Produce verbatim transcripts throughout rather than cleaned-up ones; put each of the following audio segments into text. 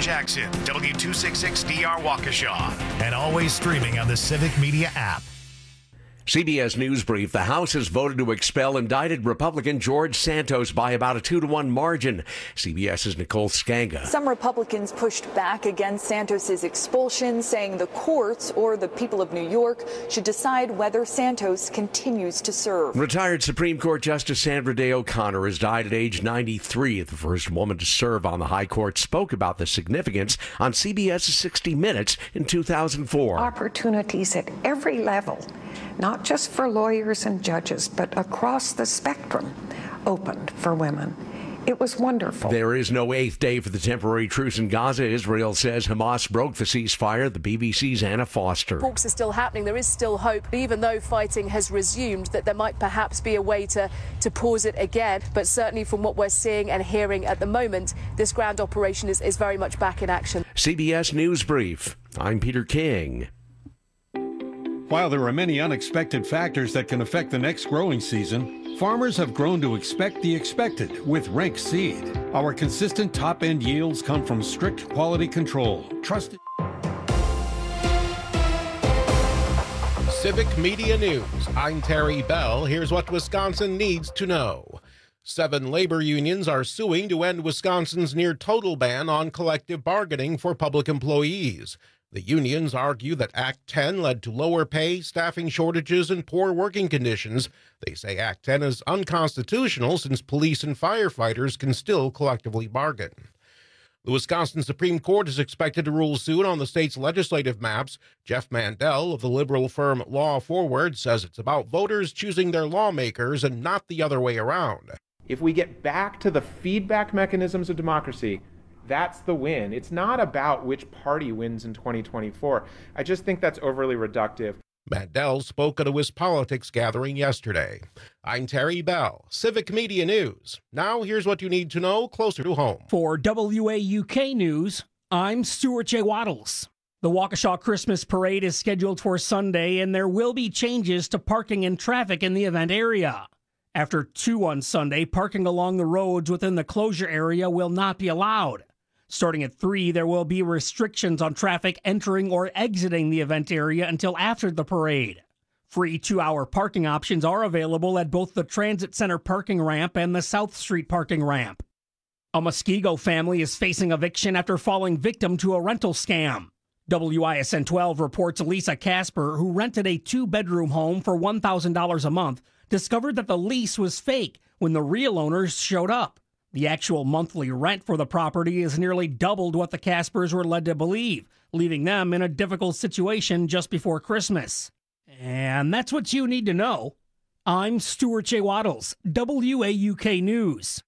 Jackson, W two sixty-six D R Waukesha, and always streaming on the Civic Media app. C B S News Brief. The House has voted to expel indicted Republican George Santos by about a two to one margin. CBS's Nicole Skanga. Some Republicans pushed back against Santos's expulsion, saying the courts or the people of New York should decide whether Santos continues to serve. Retired Supreme Court Justice Sandra Day O'Connor has died at age ninety-three. The first woman to serve on the High Court spoke about the significance on CBS's sixty minutes in two thousand four. Opportunities at every level, not just for lawyers and judges, but across the spectrum, opened for women. It was wonderful. There is no eighth day for the temporary truce in Gaza. Israel says Hamas broke the ceasefire. The B B C's Anna Foster. Talks are still happening. There is still hope, even though fighting has resumed, that there might perhaps be a way to, to pause it again. But certainly from what we're seeing and hearing at the moment, this ground operation is, is very much back in action. C B S News Brief. I'm Peter King. While there are many unexpected factors that can affect the next growing season, farmers have grown to expect the expected with Rank Seed. Our consistent top-end yields come from strict quality control. Trusted. Civic Media News. I'm Terry Bell. Here's what Wisconsin needs to know. Seven labor unions are suing to end Wisconsin's near-total ban on collective bargaining for public employees. The unions argue that Act ten led to lower pay, staffing shortages, and poor working conditions. They say Act ten is unconstitutional since police and firefighters can still collectively bargain. The Wisconsin Supreme Court is expected to rule soon on the state's legislative maps. Jeff Mandel of the liberal firm Law Forward says it's about voters choosing their lawmakers and not the other way around. If we get back to the feedback mechanisms of democracy, that's the win. It's not about which party wins in twenty twenty-four. I just think that's overly reductive. Mandel spoke at a WisPolitics gathering yesterday. I'm Terry Bell, Civic Media News. Now here's what you need to know closer to home. For W A U K News, I'm Stuart J. Waddles. The Waukesha Christmas Parade is scheduled for Sunday, and there will be changes to parking and traffic in the event area. After two on Sunday, parking along the roads within the closure area will not be allowed. Starting at three, there will be restrictions on traffic entering or exiting the event area until after the parade. Free two-hour parking options are available at both the Transit Center parking ramp and the South Street parking ramp. A Muskego family is facing eviction after falling victim to a rental scam. W I S N twelve reports Lisa Casper, who rented a two-bedroom home for one thousand dollars a month, discovered that the lease was fake when the real owners showed up. The actual monthly rent for the property is nearly doubled what the Caspers were led to believe, leaving them in a difficult situation just before Christmas. And that's what you need to know. I'm Stuart J. Waddles, W A U K News.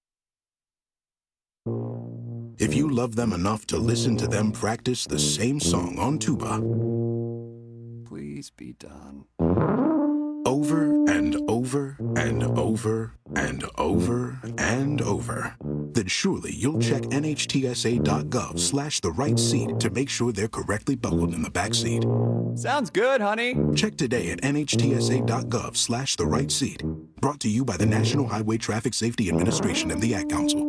If you love them enough to listen to them practice the same song on tuba, please be done. Over and over and over and over and over, then surely you'll check nhtsa.gov slash the right seat to make sure they're correctly buckled in the back seat. Sounds good, honey. Check today at nhtsa.gov slash the right seat. Brought to you by the National Highway Traffic Safety Administration and the Ad Council.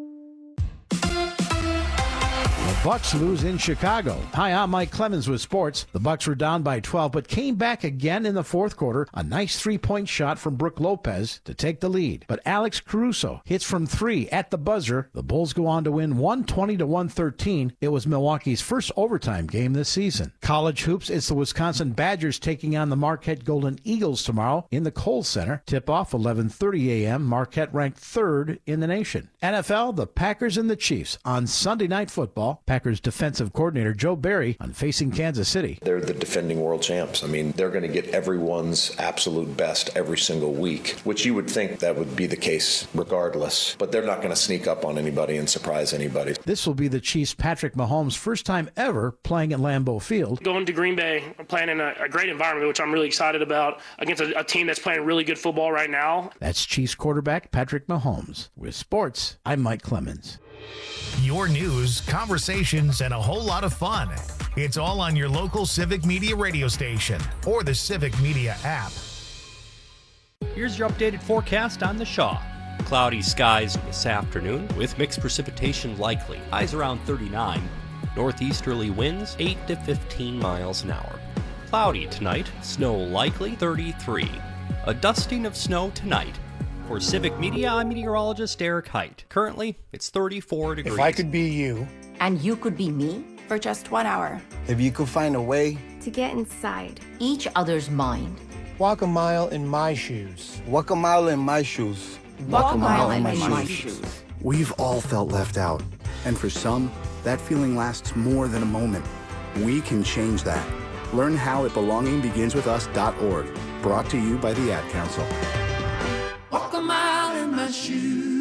Bucks lose in Chicago. Hi, I'm Mike Clemens with sports. The Bucks were down by twelve, but came back again in the fourth quarter. A nice three-point shot from Brook Lopez to take the lead. But Alex Caruso hits from three at the buzzer. The Bulls go on to win one twenty to one thirteen. It was Milwaukee's first overtime game this season. College hoops, it's the Wisconsin Badgers taking on the Marquette Golden Eagles tomorrow in the Kohl Center. Tip-off eleven thirty a.m. Marquette ranked third in the nation. N F L, the Packers and the Chiefs on Sunday Night Football. Packers defensive coordinator Joe Barry on facing Kansas City. They're the defending world champs. I mean, they're going to get everyone's absolute best every single week, which you would think that would be the case regardless. But they're not going to sneak up on anybody and surprise anybody. This will be the Chiefs' Patrick Mahomes' first time ever playing at Lambeau Field. Going to Green Bay, playing in a, a great environment, which I'm really excited about, against a, a team that's playing really good football right now. That's Chiefs quarterback Patrick Mahomes. With sports, I'm Mike Clemens. Your news, conversations, and a whole lot of fun. It's all on your local Civic Media radio station or the Civic Media app. Here's your updated forecast on the Shaw. Cloudy skies this afternoon with mixed precipitation likely. Highs around thirty-nine. Northeasterly winds eight to fifteen miles an hour. Cloudy tonight, snow likely thirty-three. A dusting of snow tonight. For Civic Media, I'm meteorologist Eric Height. Currently, it's thirty-four degrees. If I could be you. And you could be me? For just one hour. If you could find a way. To get inside each other's mind. Walk a mile in my shoes. Walk a mile in my shoes. Walk, Walk a mile, mile in my, my shoes. shoes. We've all felt left out. And for some, that feeling lasts more than a moment. We can change that. Learn how at belonging begins with us dot org. Brought to you by the Ad Council. Walk a mile in my shoes.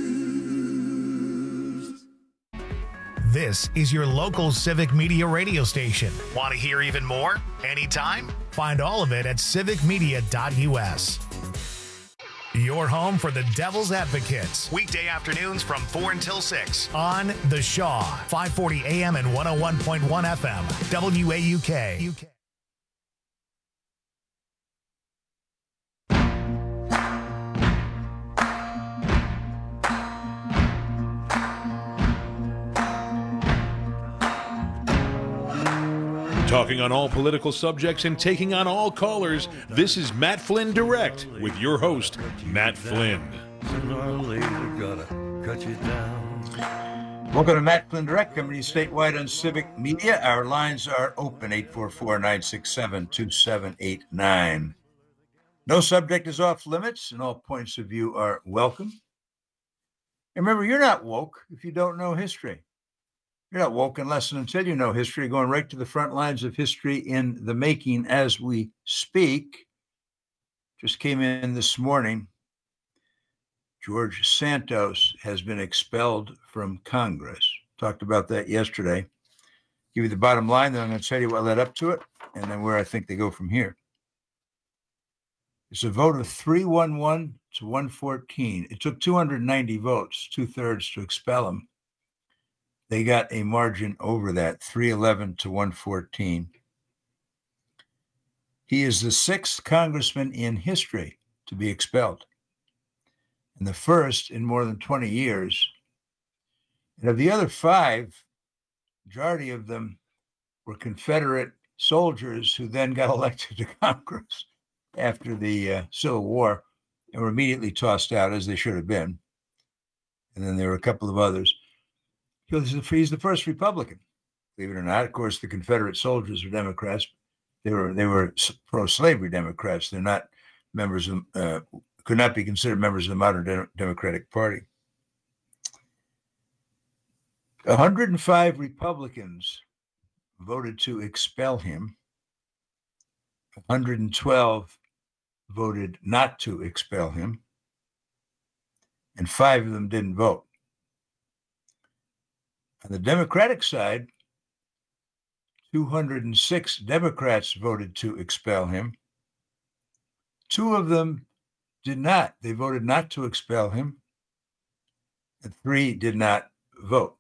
This is your local Civic Media radio station. Want to hear even more? Anytime? Find all of it at civic media dot u s. Your home for the Devil's Advocates. Weekday afternoons from four until six on The Shaw, five forty A M and one oh one point one F M, W A U K. Talking on all political subjects and taking on all callers, this is Matt Flynn Direct with your host, Matt Flynn. Welcome to Matt Flynn Direct, coming to you statewide on Civic Media. Our lines are open, eight four four, nine six seven, two seven eight nine. No subject is off limits, and all points of view are welcome. And remember, you're not woke if you don't know history. You're not woke unless and until you know history, going right to the front lines of history in the making as we speak. Just came in this morning. George Santos has been expelled from Congress. Talked about that yesterday. Give you the bottom line, then I'm going to tell you what led up to it, and then where I think they go from here. It's a vote of three eleven to one fourteen. It took two hundred ninety votes, two-thirds, to expel him. They got a margin over that, three eleven to one fourteen. He is the sixth congressman in history to be expelled, and the first in more than twenty years. And of the other five, majority of them were Confederate soldiers who then got elected to Congress after the uh, Civil War and were immediately tossed out, as they should have been. And then there were a couple of others. He's the first Republican, believe it or not. Of course, the Confederate soldiers were Democrats. They were they were pro-slavery Democrats. They're not members of, uh, could not be considered members of the modern de- Democratic Party. one hundred five Republicans voted to expel him. one hundred twelve voted not to expel him. And five of them didn't vote. On the Democratic side, two hundred six Democrats voted to expel him. Two of them did not. They voted not to expel him, and three did not vote.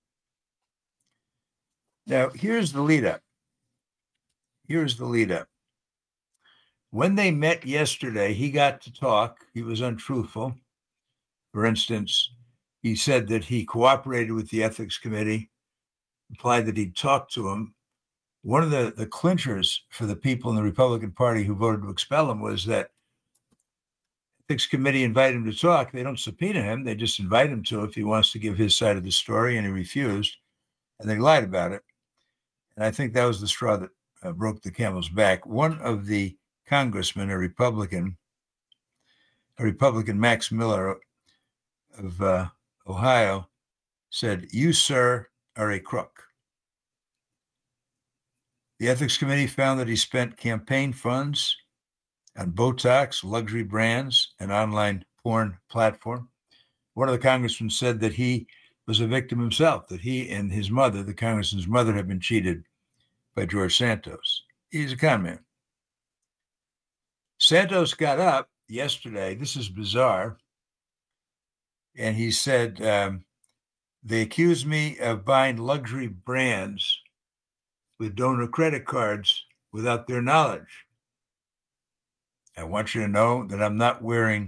Now, here's the lead up. Here's the lead up. When they met yesterday, he got to talk. He was untruthful. For instance, he said that he cooperated with the Ethics Committee, implied that he'd talked to him. One of the, the clinchers for the people in the Republican Party who voted to expel him was that the Ethics Committee invited him to talk. They don't subpoena him. They just invite him to if he wants to give his side of the story, and he refused, and they lied about it. And I think that was the straw that uh, broke the camel's back. One of the congressmen, a Republican, a Republican, Max Miller of uh, Ohio, said, "You, sir, are a crook." The Ethics Committee found that he spent campaign funds on Botox, luxury brands, and online porn platform. One of the congressmen said that he was a victim himself, that he and his mother, the congressman's mother, had been cheated by George Santos. He's a con man. Santos got up yesterday. This is bizarre. And he said, um, they accused me of buying luxury brands with donor credit cards without their knowledge. I want you to know that I'm not wearing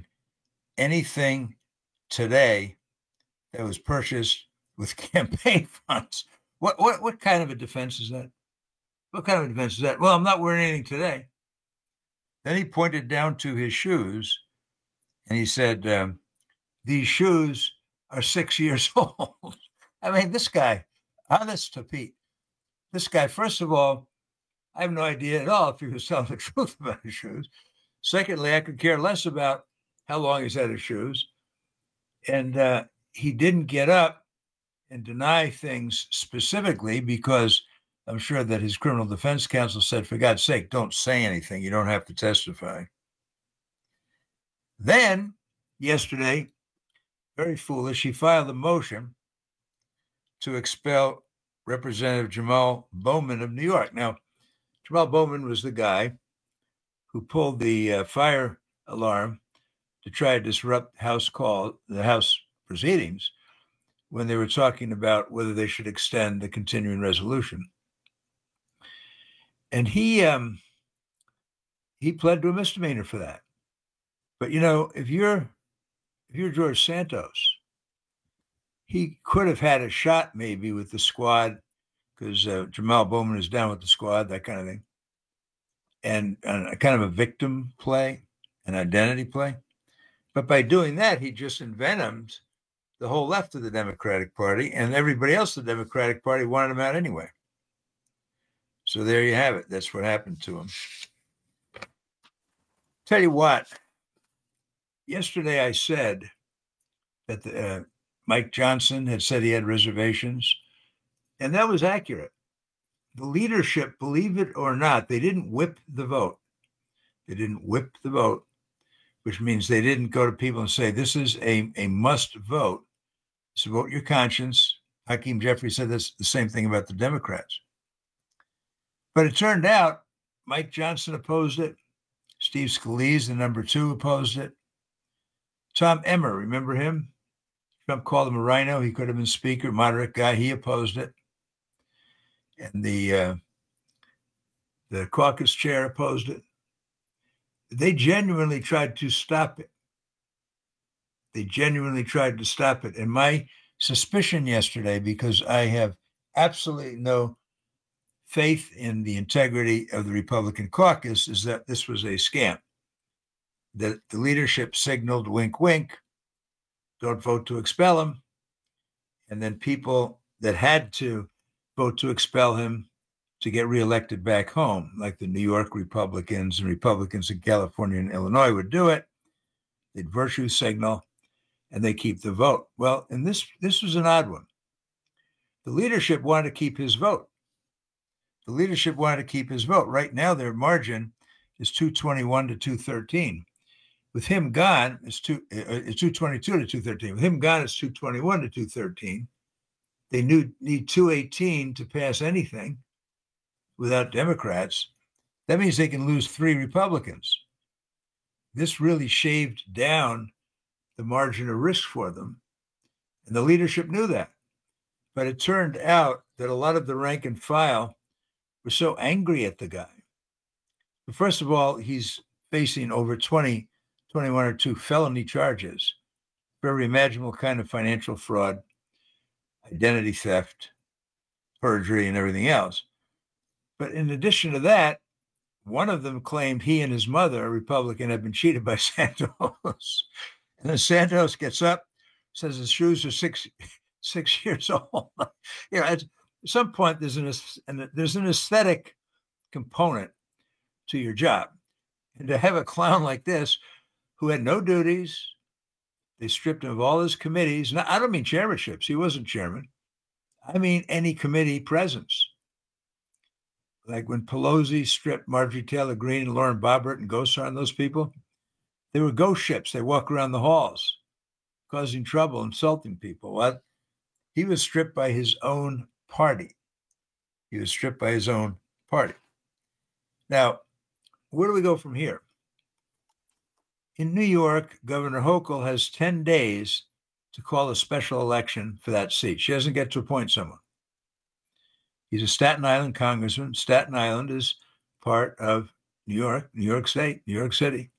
anything today that was purchased with campaign funds What what what kind of a defense is that? What kind of a defense is that? Well, I'm not wearing anything today. Then he pointed down to his shoes, and he said, um, "These shoes are six years old." I mean, this guy, honest to Pete, this guy. First of all, I have no idea at all if he was telling the truth about his shoes. Secondly, I could care less about how long he's had his shoes, and uh, he didn't get up and deny things specifically because I'm sure that his criminal defense counsel said, for God's sake, don't say anything. You don't have to testify. Then, yesterday, very foolish, he filed a motion to expel Representative Jamal Bowman of New York. Now, Jamal Bowman was the guy who pulled the uh, fire alarm to try to disrupt House call, the House proceedings when they were talking about whether they should extend the continuing resolution. And he um, he pled to a misdemeanor for that. But you know, if you're if you're George Santos, he could have had a shot maybe with the squad because uh, Jamal Bowman is down with the squad, that kind of thing, and, and a kind of a victim play, an identity play. But by doing that, he just envenomed the whole left of the Democratic Party, and everybody else in the Democratic Party wanted him out anyway. So there you have it. That's what happened to him. Tell you what, yesterday I said that the, uh, Mike Johnson had said he had reservations, and that was accurate. The leadership, believe it or not, they didn't whip the vote. They didn't whip the vote, which means they didn't go to people and say, this is a, a must vote. So vote your conscience. Hakeem Jeffries said this, the same thing about the Democrats. But it turned out Mike Johnson opposed it. Steve Scalise, the number two, opposed it. Tom Emmer, remember him? Trump called him a rhino. He could have been speaker, moderate guy. He opposed it. And the uh, the caucus chair opposed it. They genuinely tried to stop it. They genuinely tried to stop it. And my suspicion yesterday, because I have absolutely no faith in the integrity of the Republican caucus, is that this was a scam. That the leadership signaled, wink, wink, don't vote to expel him. And then people that had to vote to expel him to get reelected back home, like the New York Republicans and Republicans in California and Illinois would do it. They'd virtue signal and they keep the vote. Well, and this, this was an odd one. The leadership wanted to keep his vote. The leadership wanted to keep his vote. Right now, their margin is two twenty-one to two thirteen. With him gone, it's, two, it's two twenty-two to two thirteen. With him gone, it's two twenty-one to two thirteen. They need, need two eighteen to pass anything without Democrats. That means they can lose three Republicans. This really shaved down the margin of risk for them. And the leadership knew that. But it turned out that a lot of the rank and file were so angry at the guy. But first of all, he's facing over twenty, twenty-one or two felony charges for every imaginable kind of financial fraud, identity theft, perjury, and everything else. But in addition to that, one of them claimed he and his mother, a Republican, had been cheated by Santos. And then Santos gets up, says his shoes are six six years old. You know, at some point, there's an, an there's an aesthetic component to your job. And to have a clown like this, who had no duties, they stripped him of all his committees. Now, I don't mean chairmanships. He wasn't chairman. I mean any committee presence. Like when Pelosi stripped Marjorie Taylor Greene and Lauren Boebert and Gosar and those people, they were ghost ships. They walk around the halls, causing trouble, insulting people. What? He was stripped by his own party. He was stripped by his own party. Now, where do we go from here? In New York, Governor Hochul has ten days to call a special election for that seat. She doesn't get to appoint someone. He's a Staten Island congressman. Staten Island is part of New York, New York State, New York City.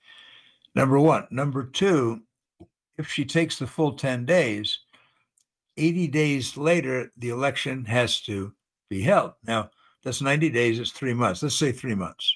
Number one. Number two, if she takes the full ten days, eighty days later, the election has to be held. Now, that's ninety days, it's three months. Let's say three months.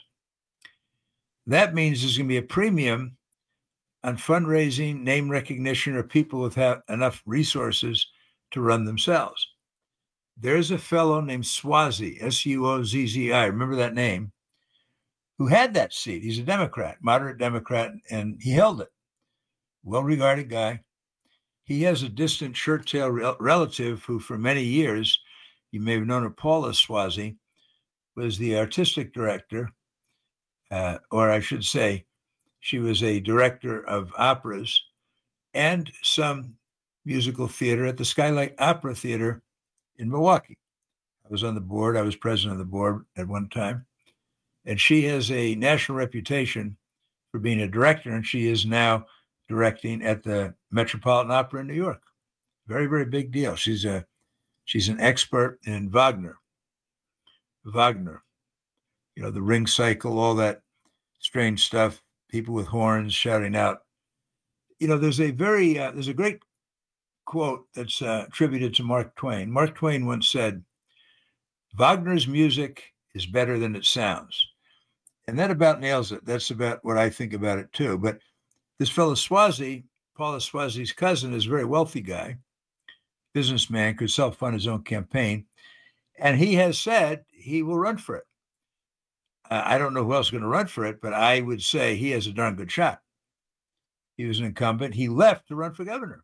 That means there's going to be a premium on fundraising, name recognition, or people with have enough resources to run themselves. There's a fellow named Suozzi, S U O Z Z I, remember that name, who had that seat. He's a Democrat, moderate Democrat, and he held it. Well-regarded guy. He has a distant shirt-tail rel- relative who, for many years, you may have known her, Paula Suozzi, was the artistic director, uh, or I should say, she was a director of operas and some musical theater at the Skylight Opera Theater in Milwaukee. I was on the board. I was president of the board at one time. And she has a national reputation for being a director, and she is now directing at the Metropolitan Opera in New York. Very, very big deal. She's a she's an expert in Wagner. Wagner, you know, the Ring Cycle, all that strange stuff, people with horns shouting out. You know, there's a very, uh, there's a great quote that's uh, attributed to Mark Twain. Mark Twain once said, Wagner's music is better than it sounds. And that about nails it. That's about what I think about it too. But this fellow Suozzi, Paula Suozzi's cousin, is a very wealthy guy, businessman, could self-fund his own campaign. And he has said he will run for it. Uh, I don't know who else is going to run for it, but I would say he has a darn good shot. He was an incumbent. He left to run for governor.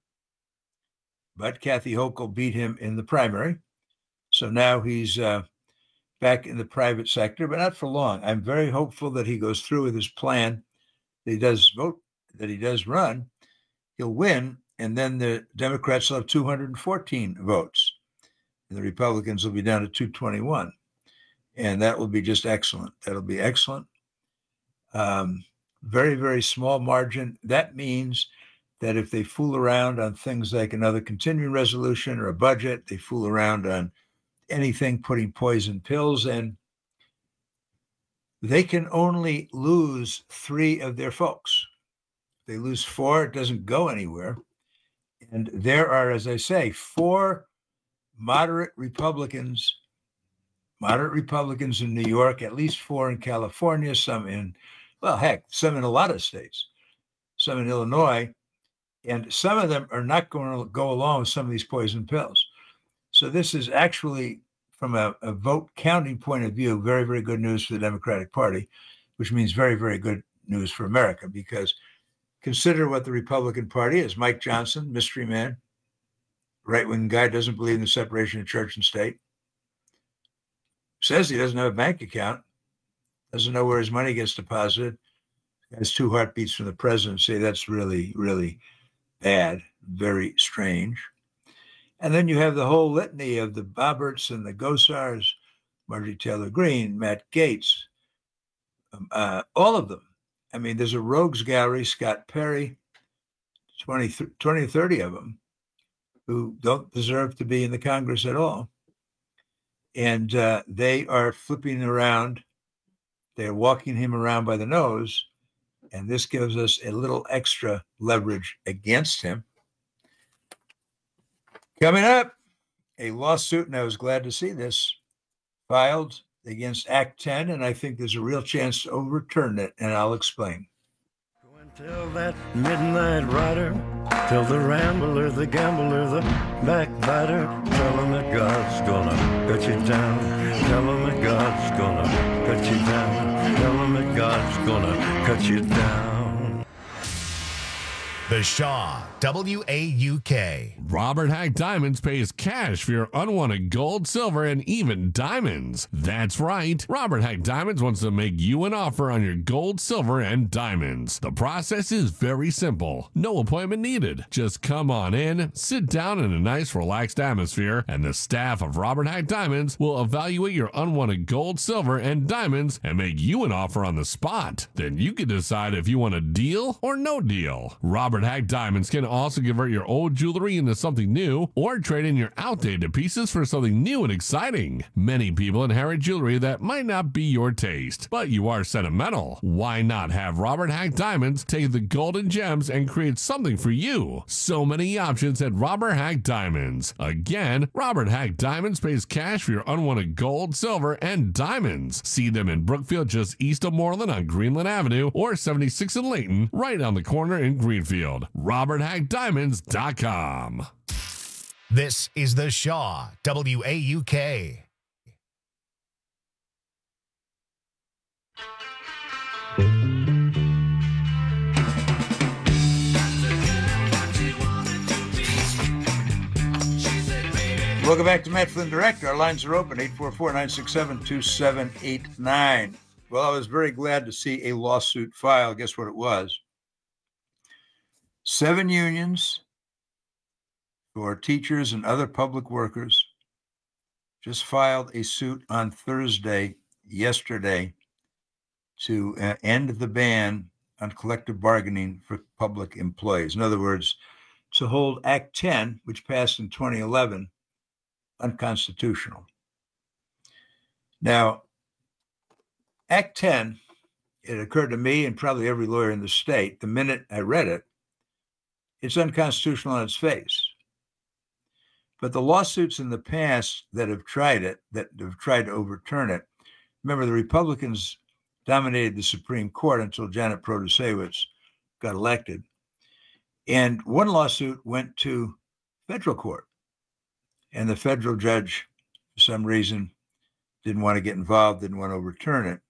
But Kathy Hochul beat him in the primary. So now he's uh, back in the private sector, but not for long. I'm very hopeful that he goes through with his plan, that he does vote, that he does run. He'll win, and then the Democrats will have two hundred fourteen votes, and the Republicans will be down to two twenty-one. And that will be just excellent. That'll be excellent. Um, very, very small margin. That means that if they fool around on things like another continuing resolution or a budget, they fool around on anything, putting poison pills in, they can only lose three of their folks. If they lose four, it doesn't go anywhere. And there are, as I say, four moderate Republicans, moderate Republicans in New York, at least four in California, some in, well, heck, some in a lot of states, some in Illinois, and some of them are not going to go along with some of these poison pills. So this is actually, from a, a vote counting point of view, very, very good news for the Democratic Party, which means very, very good news for America, because consider what the Republican Party is. Mike Johnson, mystery man, right-wing guy, doesn't believe in the separation of church and state, says he doesn't have a bank account, doesn't know where his money gets deposited, has two heartbeats from the presidency. That's really, really bad, very strange. And then you have the whole litany of the Bobberts and the Gosars, Marjorie Taylor Greene, Matt Gaetz, um, uh, all of them. I mean, there's a rogues gallery, Scott Perry, twenty, twenty, thirty of them, who don't deserve to be in the Congress at all. And uh, they are flipping around. They're walking him around by the nose. And this gives us a little extra leverage against him. Coming up, a lawsuit, and I was glad to see this, filed against Act ten, and I think there's a real chance to overturn it, and I'll explain. Tell that midnight rider, tell the rambler, the gambler, the backbiter, tell him that God's gonna cut you down. Tell him that God's gonna cut you down. Tell him that God's gonna cut you down. The Shaw, W A U K. Robert Hack Diamonds pays cash for your unwanted gold, silver, and even diamonds. That's right. Robert Hack Diamonds wants to make you an offer on your gold, silver, and diamonds. The process is very simple. No appointment needed. Just come on in, sit down in a nice, relaxed atmosphere, and the staff of Robert Hack Diamonds will evaluate your unwanted gold, silver, and diamonds and make you an offer on the spot. Then you can decide if you want a deal or no deal. Robert Robert Hack Diamonds can also convert your old jewelry into something new or trade in your outdated pieces for something new and exciting. Many people inherit jewelry that might not be your taste, but you are sentimental. Why not have Robert Hack Diamonds take the golden gems and create something for you? So many options at Robert Hack Diamonds. Again, Robert Hack Diamonds pays cash for your unwanted gold, silver, and diamonds. See them in Brookfield just east of Moreland on Greenland Avenue or seventy-six in Layton, right on the corner in Greenfield. robert hack diamonds dot com. This is The Shaw, W A U K. Welcome back to Matt Flynn Direct. Our lines are open, eight four four, nine six seven, two seven eight nine. Well, I was very glad to see a lawsuit filed. Guess what it was? Seven unions for teachers and other public workers just filed a suit on Thursday, yesterday, to uh, end the ban on collective bargaining for public employees. In other words, to hold Act ten, which passed in twenty eleven, unconstitutional. Now, Act ten, it occurred to me and probably every lawyer in the state, the minute I read it, it's unconstitutional on its face. But the lawsuits in the past that have tried it, that have tried to overturn it, remember the Republicans dominated the Supreme Court until Janet Protasewicz got elected. And one lawsuit went to federal court. And the federal judge, for some reason, didn't want to get involved, didn't want to overturn it.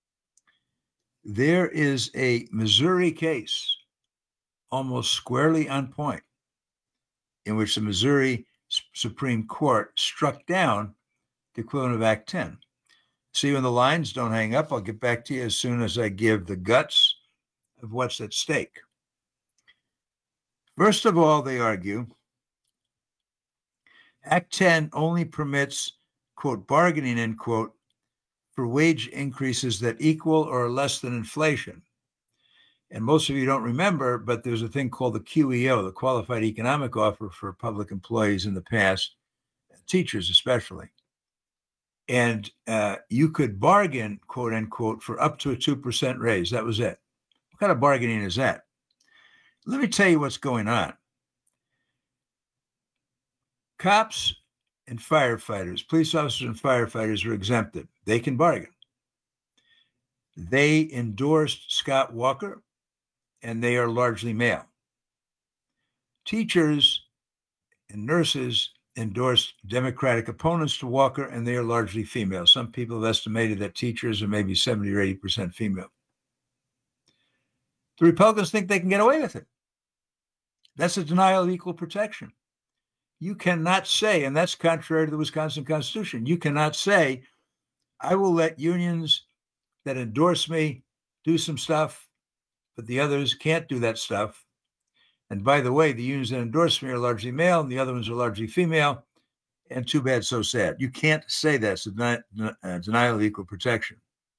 There is a Missouri case almost squarely on point in which the Missouri Supreme Court struck down the equivalent of Act ten. See you on the lines. Don't hang up. I'll get back to you as soon as I give the guts of what's at stake. First of all, they argue Act ten only permits, quote, bargaining, end quote, for wage increases that equal or are less than inflation. And most of you don't remember, but there's a thing called the Q E O, the Qualified Economic Offer for public employees in the past, teachers especially. And uh, you could bargain, quote, unquote, for up to a two percent raise. That was it. What kind of bargaining is that? Let me tell you what's going on. Cops and firefighters, police officers and firefighters are exempted. They can bargain. They endorsed Scott Walker, and they are largely male. Teachers and nurses endorsed Democratic opponents to Walker, and they are largely female. Some people have estimated that teachers are maybe seventy or eighty percent female. The Republicans think they can get away with it. That's a denial of equal protection. You cannot say, and that's contrary to the Wisconsin Constitution, you cannot say, I will let unions that endorse me do some stuff, but the others can't do that stuff. And by the way, the unions that endorse me are largely male, and the other ones are largely female, and too bad, so sad. You can't say that. It's a deni- uh, denial of equal protection.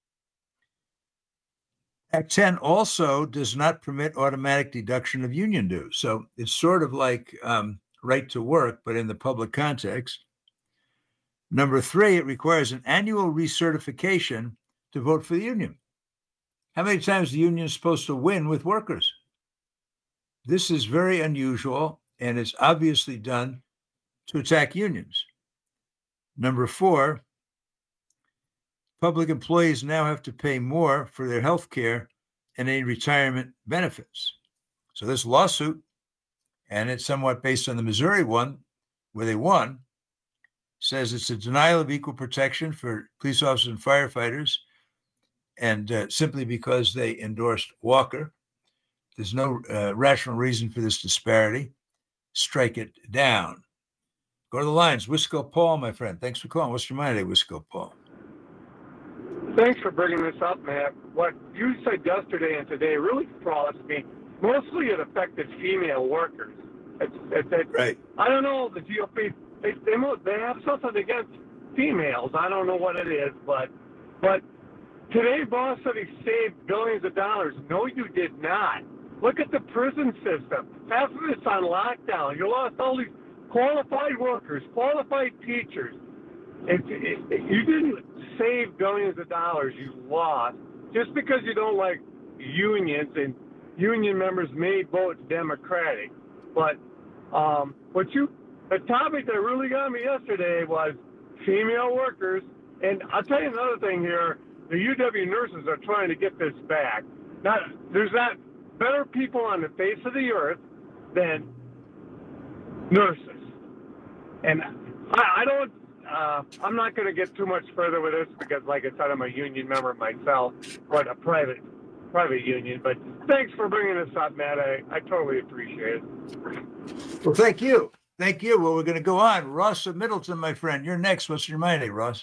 Act ten also does not permit automatic deduction of union dues. So it's sort of like um, right to work, but in the public context. Number three, it requires an annual recertification to vote for the union. How many times the union is supposed to win with workers? This is very unusual, and it's obviously done to attack unions. Number four, public employees now have to pay more for their health care and any retirement benefits. So this lawsuit, and it's somewhat based on the Missouri one, where they won, says it's a denial of equal protection for police officers and firefighters, and uh, simply because they endorsed Walker. There's no uh, rational reason for this disparity. Strike it down. Go to the lines. Wisco Paul, my friend. Thanks for calling. What's your mind today, Wisco Paul? Thanks for bringing this up, Matt. What you said yesterday and today really frolics me. Mostly it affected female workers. It's, it's, it's, right. I don't know, the G O P, they, they, they have something against females. I don't know what it is, but but today Boss said he saved billions of dollars. No, you did not. Look at the prison system. After this on lockdown, you lost all these qualified workers, qualified teachers. It, it, it, you didn't save billions of dollars. You lost just because you don't like unions, and union members may vote Democratic. But um, what you, the topic that really got me yesterday was female workers. And I'll tell you another thing here. The U W nurses are trying to get this back. Not, there's not better people on the face of the earth than nurses. And I, I don't, uh, I'm not going to get too much further with this because, like I said, I'm a union member myself, but a private private union. But thanks for bringing this up, Matt. I, I totally appreciate it. Well, thank you. Thank you. Well, we're going to go on. Ross of Middleton, my friend. You're next. What's your mind, Ross?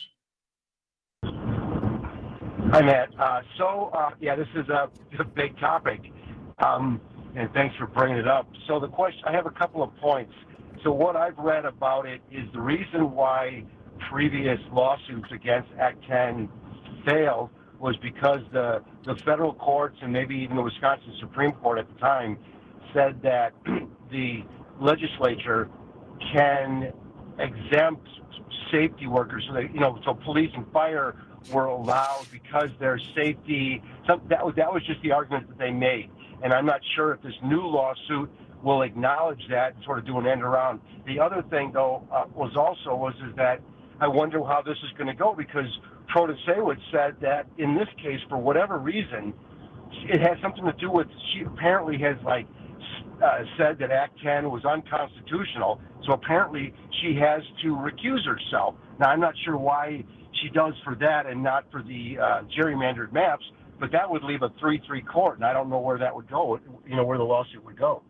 Hi, Matt. Uh, so, uh, yeah, this is a, a big topic, um, and thanks for bringing it up. So the question, I have a couple of points. So what I've read about it is the reason why previous lawsuits against Act ten failed was because the, the federal courts and maybe even the Wisconsin Supreme Court at the time said that the legislature can exempt safety workers. So, they, you know, so police and fire were allowed because their safety, some, that was that was just the argument that they made. And I'm not sure if this new lawsuit will acknowledge that and sort of do an end around. The other thing, though, uh, was also was is that I wonder how this is going to go, because Protasewicz said that in this case, for whatever reason, it has something to do with, she apparently has like uh, said that Act ten was unconstitutional. So apparently she has to recuse herself. Now, I'm not sure why she does for that and not for the uh, gerrymandered maps, but that would leave a three three court, and I don't know where that would go, you know, where the lawsuit would go.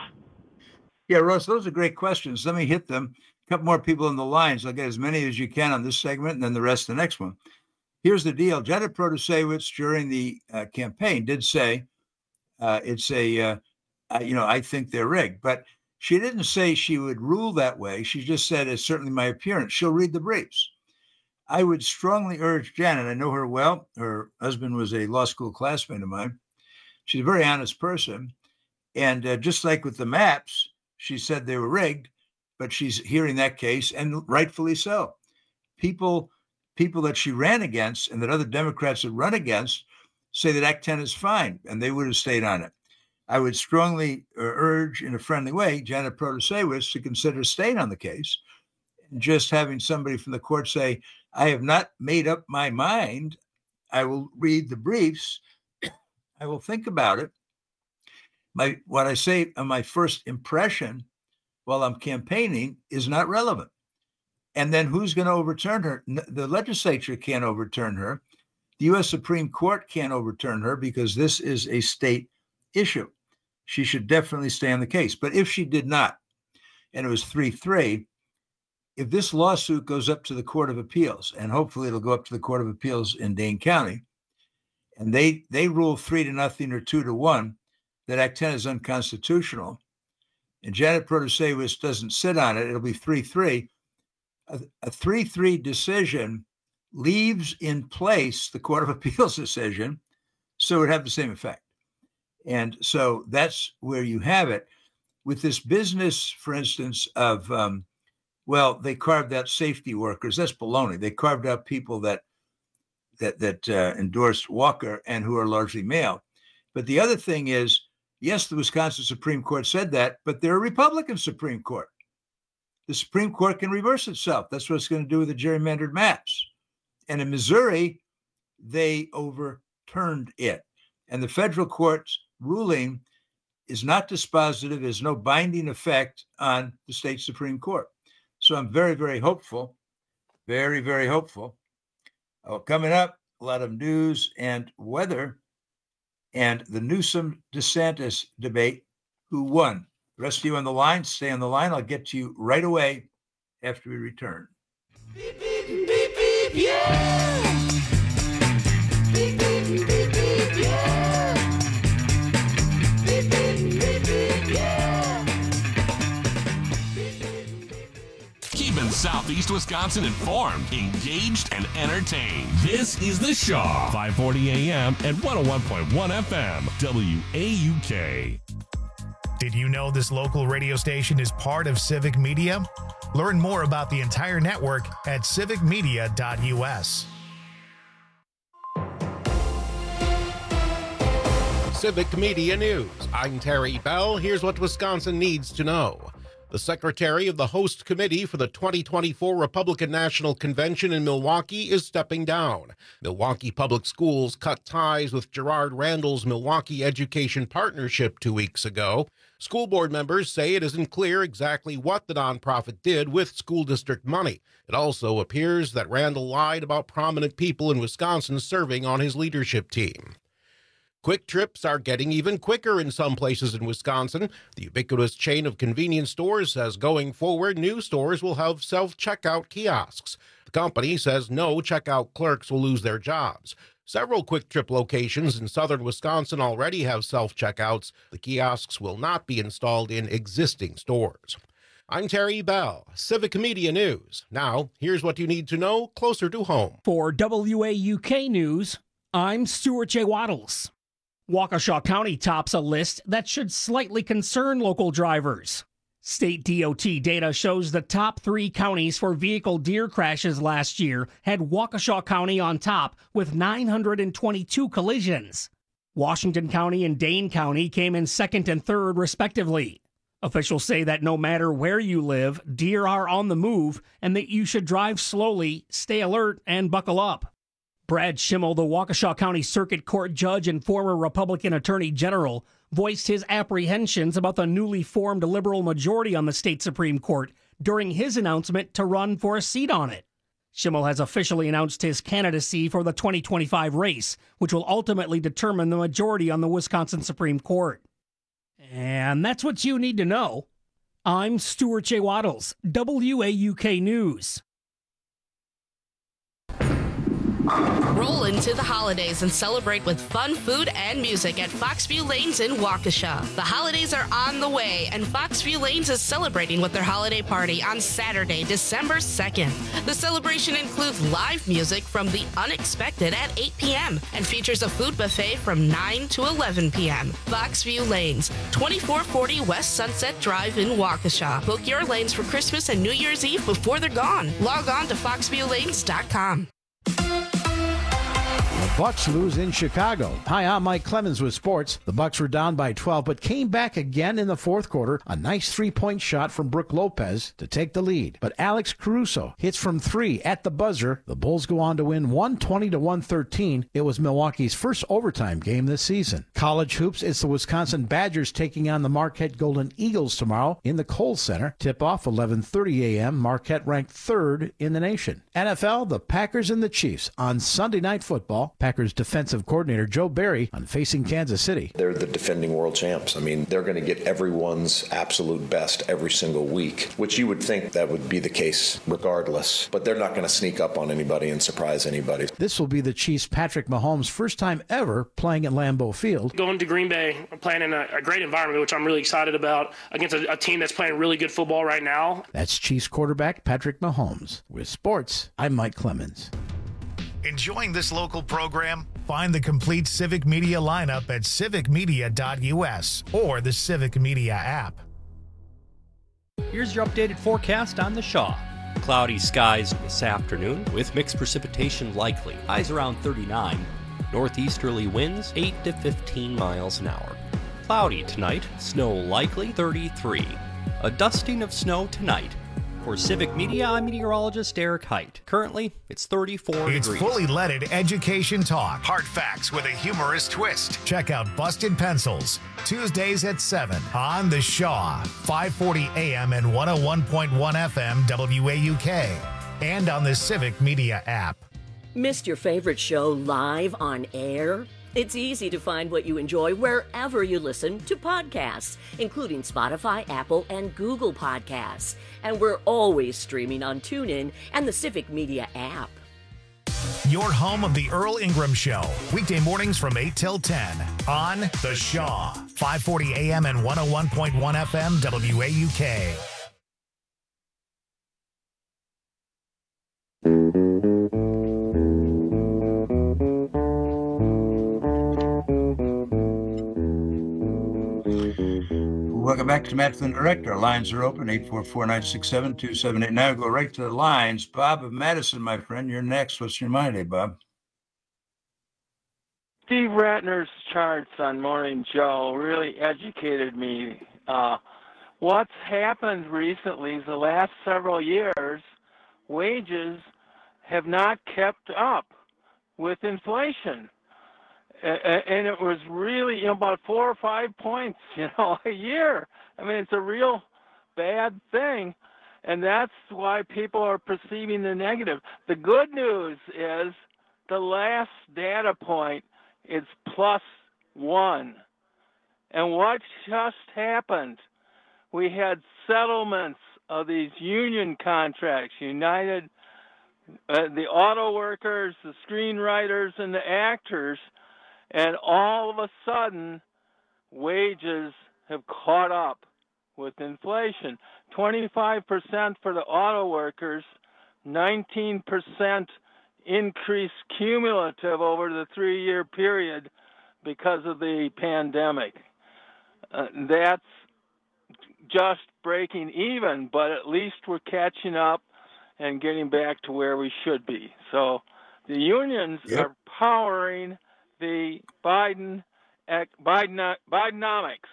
Yeah, Russ, those are great questions. Let me hit them. A couple more people in the lines. I'll get as many as you can on this segment, and then the rest the next one. Here's the deal. Janet Protasewicz during the uh, campaign did say uh, it's a, uh, uh, you know, I think they're rigged, but she didn't say she would rule that way. She just said it's certainly my appearance. She'll read the briefs. I would strongly urge Janet. I know her well. Her husband was a law school classmate of mine. She's a very honest person. And uh, just like with the maps, she said they were rigged, but she's hearing that case, and rightfully so. People, people that she ran against and that other Democrats had run against say that Act ten is fine, and they would have stayed on it. I would strongly urge, in a friendly way, Janet Protasewicz to consider staying on the case, and just having somebody from the court say, I have not made up my mind. I will read the briefs. I will think about it. My what I say on my first impression while I'm campaigning is not relevant. And then who's going to overturn her? The legislature can't overturn her. The U S Supreme Court can't overturn her because this is a state issue. She should definitely stay on the case. But if she did not, and it was three three, if this lawsuit goes up to the Court of Appeals, and hopefully it'll go up to the Court of Appeals in Dane County, and they they rule three to nothing or two to one, that Act ten is unconstitutional, and Janet Protasewicz doesn't sit on it, it'll be three three. A three three decision leaves in place the Court of Appeals decision, so it would have the same effect. And so that's where you have it. With this business, for instance, of, um, well, they carved out safety workers. That's baloney. They carved out people that that that uh, endorsed Walker and who are largely male. But the other thing is, yes, the Wisconsin Supreme Court said that, but they're a Republican Supreme Court. The Supreme Court can reverse itself. That's what it's going to do with the gerrymandered maps. And in Missouri, they overturned it. And the federal court's ruling is not dispositive, has no binding effect on the state Supreme Court. So I'm very, very hopeful, very, very hopeful. Oh, coming up, a lot of news and weather and the Newsom-DeSantis debate. Who won? The rest of you on the line, stay on the line. I'll get to you right away after we return. Beep, beep, beep, beep, yeah. Beep, beep, beep, beep, yeah. Beep, beep, beep, beep, yeah. Keeping Southeast East Wisconsin informed, engaged, and entertained. This is The Shaw, five forty A M and one oh one point one F M, W A U K. Did you know this local radio station is part of Civic Media? Learn more about the entire network at civic media dot U S. Civic Media News. I'm Terry Bell. Here's what Wisconsin needs to know. The secretary of the host committee for the twenty twenty-four Republican National Convention in Milwaukee is stepping down. Milwaukee Public Schools cut ties with Gerard Randall's Milwaukee Education Partnership two weeks ago. School board members say it isn't clear exactly what the nonprofit did with school district money. It also appears that Randall lied about prominent people in Wisconsin serving on his leadership team. Quick trips are getting even quicker in some places in Wisconsin. The ubiquitous chain of convenience stores says going forward, new stores will have self-checkout kiosks. The company says no checkout clerks will lose their jobs. Several Quick Trip locations in southern Wisconsin already have self-checkouts. The kiosks will not be installed in existing stores. I'm Terry Bell, Civic Media News. Now, here's what you need to know closer to home. For W A U K News, I'm Stuart J. Waddles. Waukesha County tops a list that should slightly concern local drivers. State D O T data shows the top three counties for vehicle deer crashes last year had Waukesha County on top with nine hundred twenty-two collisions. Washington County and Dane County came in second and third, respectively. Officials say that no matter where you live, deer are on the move and that you should drive slowly, stay alert, and buckle up. Brad Schimmel, the Waukesha County Circuit Court judge and former Republican Attorney General, voiced his apprehensions about the newly formed liberal majority on the state Supreme Court during his announcement to run for a seat on it. Schimmel has officially announced his candidacy for the twenty twenty-five race, which will ultimately determine the majority on the Wisconsin Supreme Court. And that's what you need to know. I'm Stuart J. Waddles, W A U K News. Roll into the holidays and celebrate with fun food and music at Foxview Lanes in Waukesha. The holidays are on the way, and Foxview Lanes is celebrating with their holiday party on Saturday, December second. The celebration includes live music from The Unexpected at eight p.m. and features a food buffet from nine to eleven p.m. Foxview Lanes, twenty-four forty West Sunset Drive in Waukesha. Book your lanes for Christmas and New Year's Eve before they're gone. Log on to fox view lanes dot com. The Bucks lose in Chicago. Hi, I'm Mike Clemens with sports. The Bucks were down by twelve, but came back again in the fourth quarter. A nice three-point shot from Brooke Lopez to take the lead. But Alex Caruso hits from three at the buzzer. The Bulls go on to win one twenty to one thirteen. It was Milwaukee's first overtime game this season. College hoops, it's the Wisconsin Badgers taking on the Marquette Golden Eagles tomorrow in the Kohl Center. Tip-off eleven thirty a.m. Marquette ranked third in the nation. N F L, the Packers and the Chiefs on Sunday Night Football. Packers defensive coordinator Joe Barry on facing Kansas City. They're the defending world champs. I mean, they're going to get everyone's absolute best every single week, which you would think that would be the case regardless. But they're not going to sneak up on anybody and surprise anybody. This will be the Chiefs' Patrick Mahomes' first time ever playing at Lambeau Field. Going to Green Bay, playing in a, a great environment, which I'm really excited about, against a, a team that's playing really good football right now. That's Chiefs quarterback Patrick Mahomes. With sports, I'm Mike Clemens. Enjoying this local program? Find the complete Civic Media lineup at civic media dot U S or the Civic Media app. Here's your updated forecast on the Shaw. Cloudy skies this afternoon with mixed precipitation likely. Highs around thirty-nine. Northeasterly winds eight to fifteen miles an hour. Cloudy tonight. Snow likely thirty-three. A dusting of snow tonight. For Civic Media, I'm meteorologist Eric Height. Currently, it's thirty-four it's degrees. It's fully leaded education talk. Hard facts with a humorous twist. Check out Busted Pencils, Tuesdays at seven on The Shaw, five forty a.m. and one oh one point one F M W A U K, and on the Civic Media app. Missed your favorite show live on air? It's easy to find what you enjoy wherever you listen to podcasts, including Spotify, Apple, and Google Podcasts. And we're always streaming on TuneIn and the Civic Media app. Your home of the Earl Ingram Show, weekday mornings from eight till ten on The Shaw, five forty a.m. and one oh one point one F M W A U K. welcome back to Matt Flynn Direct. Our lines are open, eight four four, nine six seven, two seven eight. Now go right to the lines. Bob of Madison, my friend, you're next. What's your mind, eh, Bob? Steve Ratner's charts on Morning Joe really educated me. Uh, what's happened recently is the last several years, wages have not kept up with inflation. And it was really, you know, about four or five points, you know, a year. I mean, it's a real bad thing. And that's why people are perceiving the negative. The good news is the last data point is plus one. And what just happened? We had settlements of these union contracts, United, uh, the auto workers, the screenwriters, and the actors. And all of a sudden, wages have caught up with inflation. twenty-five percent for the auto workers, nineteen percent increase cumulative over the three-year period because of the pandemic. Uh, that's just breaking even, but at least we're catching up and getting back to where we should be. So the unions Yep. are powering the Biden, Biden, Bidenomics.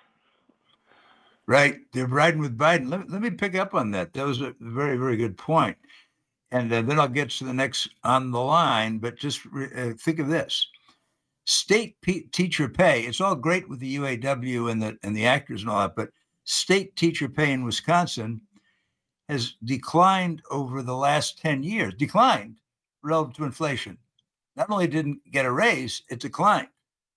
Right. They're riding with Biden. Let, let me pick up on that. That was a very, very good point. And uh, then I'll get to the next on the line. But just re- uh, think of this. State p- teacher pay, it's all great with the U A W and the, and the actors and all that, but state teacher pay in Wisconsin has declined over the last ten years, declined relative to inflation. Not only didn't get a raise, it declined.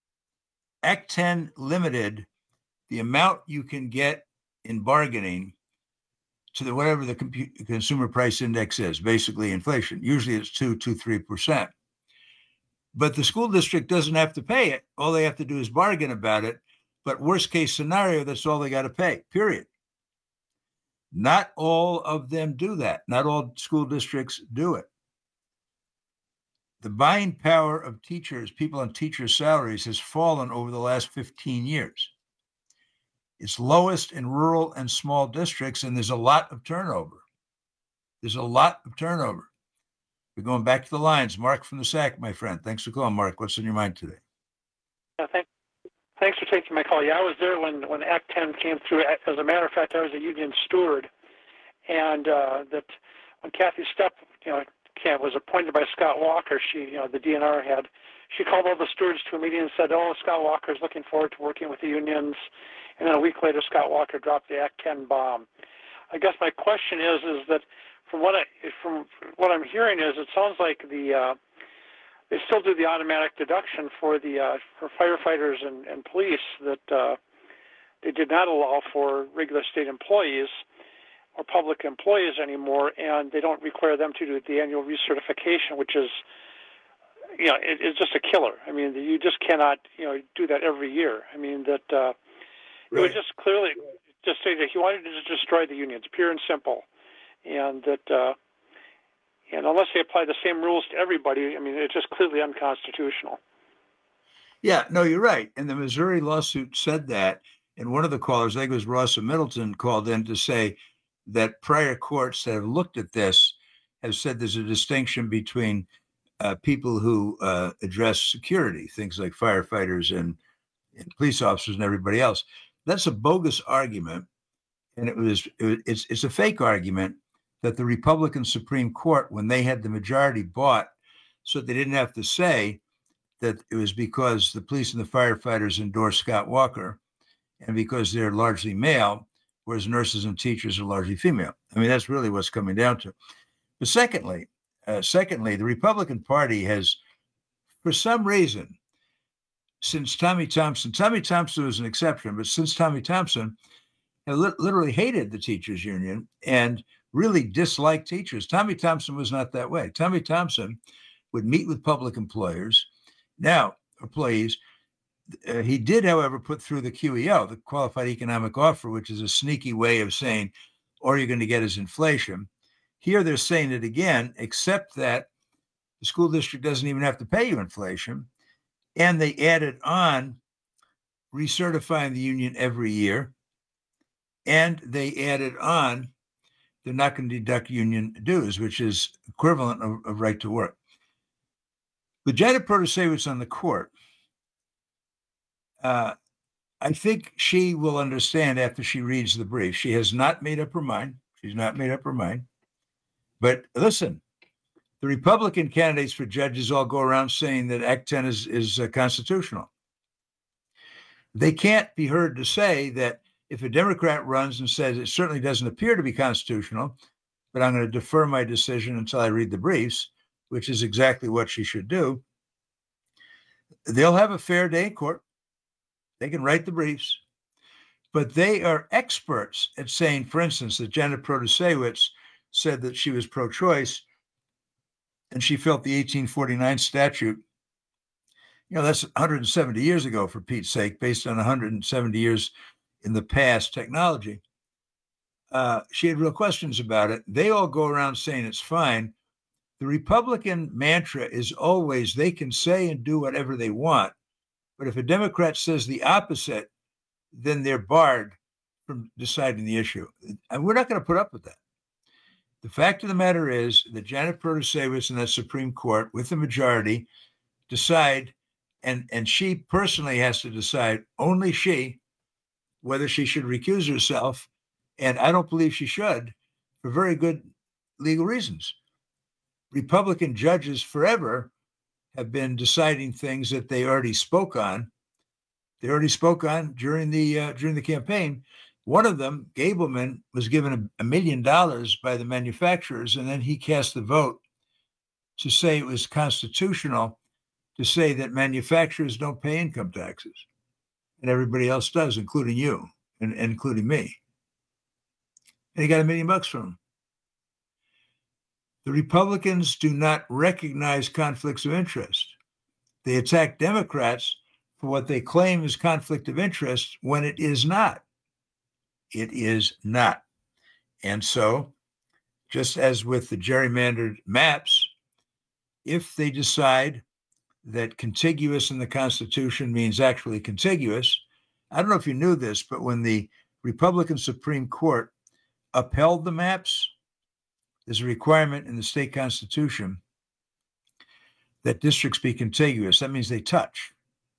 Act ten limited the amount you can get in bargaining to the whatever the compu- consumer price index is, basically inflation. Usually it's two, two, three percent. But the school district doesn't have to pay it. All they have to do is bargain about it. But worst case scenario, that's all they got to pay, period. Not all of them do that. Not all school districts do it. The buying power of teachers, people on teachers' salaries, has fallen over the last fifteen years. It's lowest in rural and small districts, and there's a lot of turnover. There's a lot of turnover. We're going back to the lines. Mark from the S A C, my friend. Thanks for calling, Mark. What's on your mind today? Uh, thank, thanks for taking my call. Yeah, I was there when, when Act ten came through. As a matter of fact, I was a union steward, and uh, that when Kathy Stepp, you know, was appointed by Scott Walker, she, you know, the D N R head, she called all the stewards to a meeting and said, oh, Scott Walker is looking forward to working with the unions. And then a week later, Scott Walker dropped the Act ten bomb. I guess my question is, is that from what I, from what I'm hearing is, it sounds like the uh, they still do the automatic deduction for the uh, for firefighters and, and police that uh, they did not allow for regular state employees or public employees anymore, and they don't require them to do the annual recertification, which is, you know, it, it's just a killer. I mean, you just cannot, you know, do that every year. I mean, that uh, right. It would just clearly just say that he wanted to just destroy the unions, pure and simple, and that, uh, and unless they apply the same rules to everybody, I mean, it's just clearly unconstitutional. Yeah, no, you're right. And the Missouri lawsuit said that. And one of the callers, I think it was Ross of Middleton, called in to say that prior courts that have looked at this have said there's a distinction between uh, people who uh, address security, things like firefighters and, and police officers and everybody else. That's a bogus argument, and it was it, it's it's a fake argument that the Republican Supreme Court, when they had the majority, bought, so they didn't have to say that it was because the police and the firefighters endorsed Scott Walker, and because they're largely male, whereas nurses and teachers are largely female. I mean, that's really what's coming down to. But secondly, uh, secondly, the Republican Party has, for some reason, since Tommy Thompson, Tommy Thompson was an exception, but since Tommy Thompson, have li- literally hated the teachers union and really disliked teachers. Tommy Thompson was not that way. Tommy Thompson would meet with public employers, now employees. Uh, he did, however, put through the Q E O, the Qualified Economic Offer, which is a sneaky way of saying, all you're going to get is inflation. Here they're saying it again, except that the school district doesn't even have to pay you inflation. And they added on recertifying the union every year. And they added on, they're not going to deduct union dues, which is equivalent of, of right to work. But Janet Protasewicz on the court, uh, I think she will understand after she reads the brief. She has not made up her mind. She's not made up her mind. But listen, the Republican candidates for judges all go around saying that Act ten is, is uh, constitutional. They can't be heard to say that if a Democrat runs and says it certainly doesn't appear to be constitutional, but I'm going to defer my decision until I read the briefs, which is exactly what she should do, they'll have a fair day in court. They can write the briefs, but they are experts at saying, for instance, that Janet Protasewicz said that she was pro-choice and she felt the eighteen forty-nine statute, you know, that's one hundred seventy years ago, for Pete's sake, based on one hundred seventy years in the past technology. Uh, she had real questions about it. They all go around saying it's fine. The Republican mantra is always they can say and do whatever they want. But if a Democrat says the opposite, then they're barred from deciding the issue. And we're not going to put up with that. The fact of the matter is that Janet Protasewicz and that Supreme Court, with the majority, decide, and, and she personally has to decide, only she, whether she should recuse herself. And I don't believe she should, for very good legal reasons. Republican judges forever have been deciding things that they already spoke on. They already spoke on during the uh, during the campaign. One of them, Gableman, was given a, a million dollars by the manufacturers, and then he cast the vote to say it was constitutional to say that manufacturers don't pay income taxes, and everybody else does, including you and, and including me. And he got a million bucks from him. The Republicans do not recognize conflicts of interest. They attack Democrats for what they claim is conflict of interest when it is not. It is not. And so, just as with the gerrymandered maps, if they decide that contiguous in the Constitution means actually contiguous, I don't know if you knew this, but when the Republican Supreme Court upheld the maps, there's a requirement in the state constitution that districts be contiguous. That means they touch.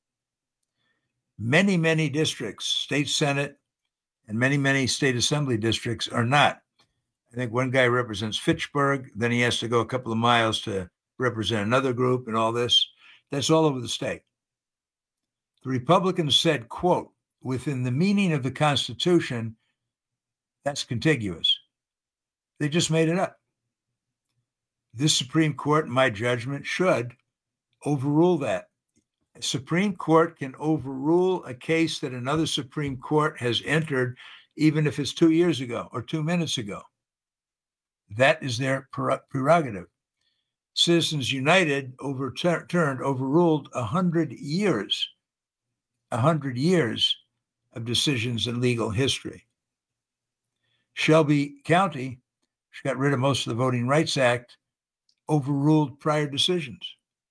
Many, many districts, state Senate, and many, many state assembly districts are not. I think one guy represents Fitchburg, then he has to go a couple of miles to represent another group and all this. That's all over the state. The Republicans said, quote, within the meaning of the Constitution, that's contiguous. They just made it up. This Supreme Court, in my judgment, should overrule that. A Supreme Court can overrule a case that another Supreme Court has entered, even if it's two years ago or two minutes ago. That is their prerogative. Citizens United overturned, overruled a hundred years, a hundred years of decisions in legal history. Shelby County, which got rid of most of the Voting Rights Act, overruled prior decisions.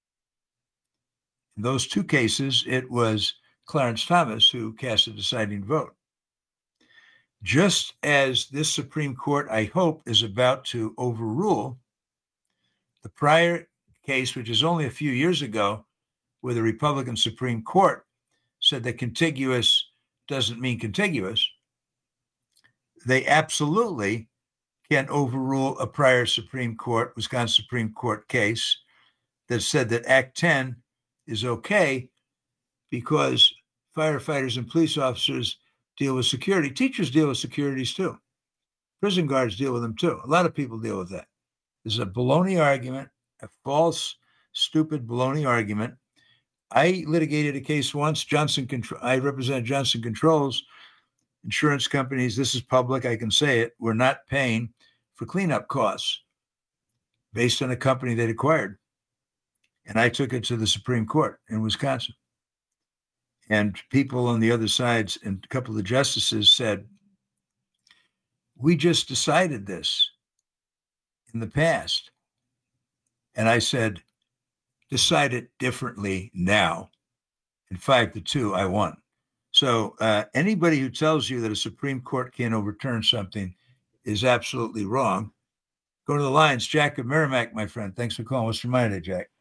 In those two cases, it was Clarence Thomas who cast a deciding vote. Just as this Supreme Court, I hope, is about to overrule the prior case, which is only a few years ago, where the Republican Supreme Court said that contiguous doesn't mean contiguous, they absolutely can overrule a prior Supreme Court, Wisconsin Supreme Court case that said that Act ten is okay because firefighters and police officers deal with security. Teachers deal with securities too. Prison guards deal with them too. A lot of people deal with that. This is a baloney argument, a false, stupid baloney argument. I litigated a case once. Johnson, I represent Johnson Controls. Insurance companies, this is public, I can say it, were not paying for cleanup costs based on a company they'd acquired. And I took it to the Supreme Court in Wisconsin. And people on the other sides and a couple of the justices said, we just decided this in the past. And I said, decide it differently now. And five to two, I won. So uh, anybody who tells you that a Supreme Court can't overturn something is absolutely wrong. Go to the lines. Jack of Merrimack, my friend. Thanks for calling. What's your mind today, Jack?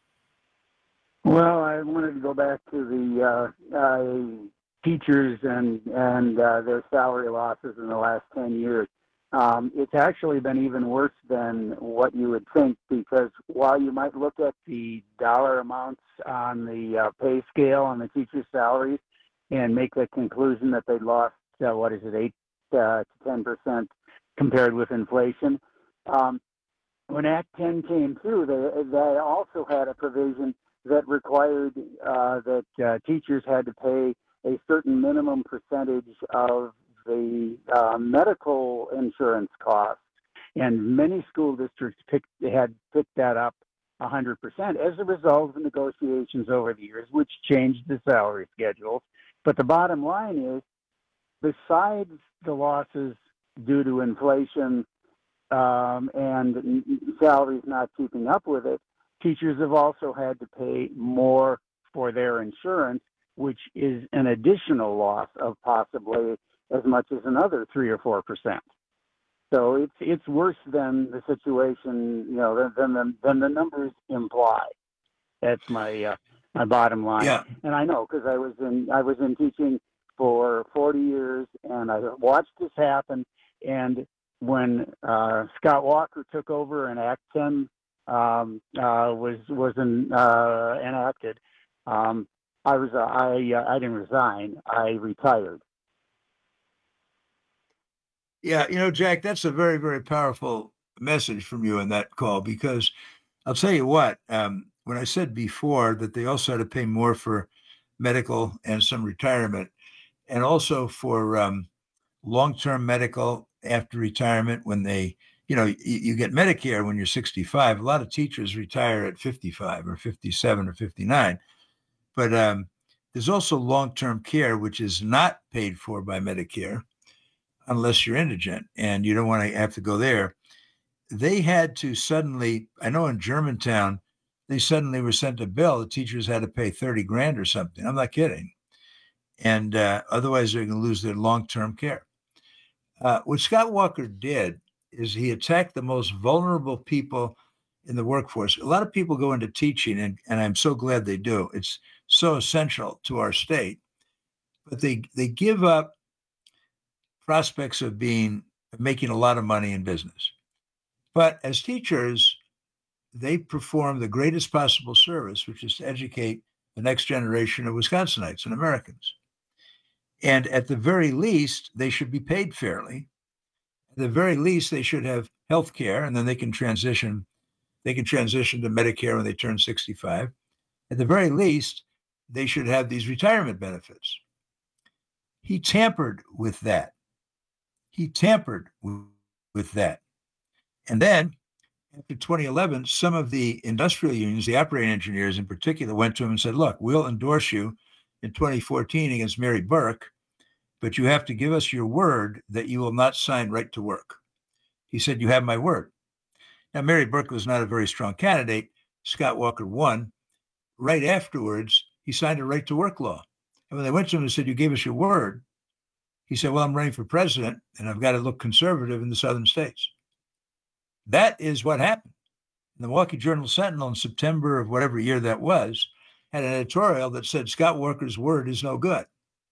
Well, I wanted to go back to the uh, uh, teachers and and uh, their salary losses in the last ten years. Um, it's actually been even worse than what you would think, because while you might look at the dollar amounts on the uh, pay scale on the teachers' salaries and make the conclusion that they lost, uh, what is it, eight uh, to ten percent compared with inflation. Um, when Act ten came through, they, they also had a provision that required uh, that uh, teachers had to pay a certain minimum percentage of the uh, medical insurance costs, and many school districts picked, had picked that up one hundred percent as a result of negotiations over the years, which changed the salary schedules. But the bottom line is, besides the losses due to inflation um, and salaries not keeping up with it, teachers have also had to pay more for their insurance, which is an additional loss of possibly as much as another three or four percent. So it's it's worse than the situation, you know, than than the, than the numbers imply. That's my uh, my bottom line. Yeah. And I know, because I was in I was in teaching for forty years, and I watched this happen. And when uh, Scott Walker took over and Act ten um, uh, was was in, uh, enacted, um, I was uh, I uh, I didn't resign. I retired. Yeah, you know, Jack, that's a very, very powerful message from you in that call, because I'll tell you what, um, when I said before that they also had to pay more for medical and some retirement, and also for um, long-term medical after retirement, when they, you know, you, you get Medicare when you're sixty-five. A lot of teachers retire at fifty-five or fifty-seven or fifty-nine. But um, there's also long-term care, which is not paid for by Medicare, unless you're indigent and you don't want to have to go there. They had to suddenly, I know in Germantown, they suddenly were sent a bill. The teachers had to pay thirty grand or something. I'm not kidding. And uh, otherwise they're going to lose their long-term care. Uh, what Scott Walker did is he attacked the most vulnerable people in the workforce. A lot of people go into teaching, and, and I'm so glad they do. It's so essential to our state. But they they give up prospects of being of making a lot of money in business. But as teachers, they perform the greatest possible service, which is to educate the next generation of Wisconsinites and Americans. And at the very least, they should be paid fairly. At the very least, they should have health care, and then they can transition, they can transition to Medicare when they turn sixty-five. At the very least, they should have these retirement benefits. He tampered with that. He tampered with, with that. And then after twenty eleven, some of the industrial unions, the operating engineers in particular, went to him and said, look, we'll endorse you in twenty fourteen against Mary Burke, but you have to give us your word that you will not sign right to work. He said, you have my word. Now, Mary Burke was not a very strong candidate. Scott Walker won. Right afterwards, he signed a right to work law. And when they went to him and said, you gave us your word, he said, well, I'm running for president and I've got to look conservative in the southern states. That is what happened. The Milwaukee Journal-Sentinel in September of whatever year that was had an editorial that said Scott Walker's word is no good.